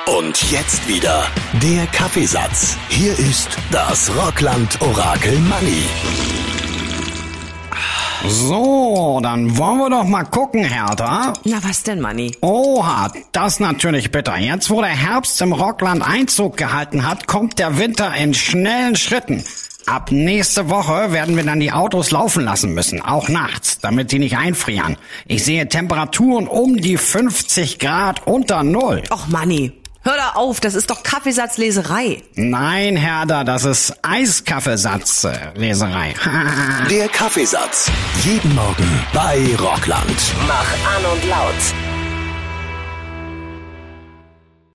Und jetzt wieder der Kaffeesatz. Hier ist das Rockland-Orakel Manni. So, dann wollen wir doch mal gucken, Hertha. Na, was denn, Manni? Oha, das natürlich bitter. Jetzt, wo der Herbst im Rockland Einzug gehalten hat, kommt der Winter in schnellen Schritten. Ab nächste Woche werden wir dann die Autos laufen lassen müssen, auch nachts, damit die nicht einfrieren. Ich sehe Temperaturen um die 50 Grad unter Null. Och, Manni, hör da auf, das ist doch Kaffeesatzleserei. Nein, Hertha, das ist Eiskaffeesatzleserei. Der Kaffeesatz. Jeden Morgen bei Rockland. Mach an und laut.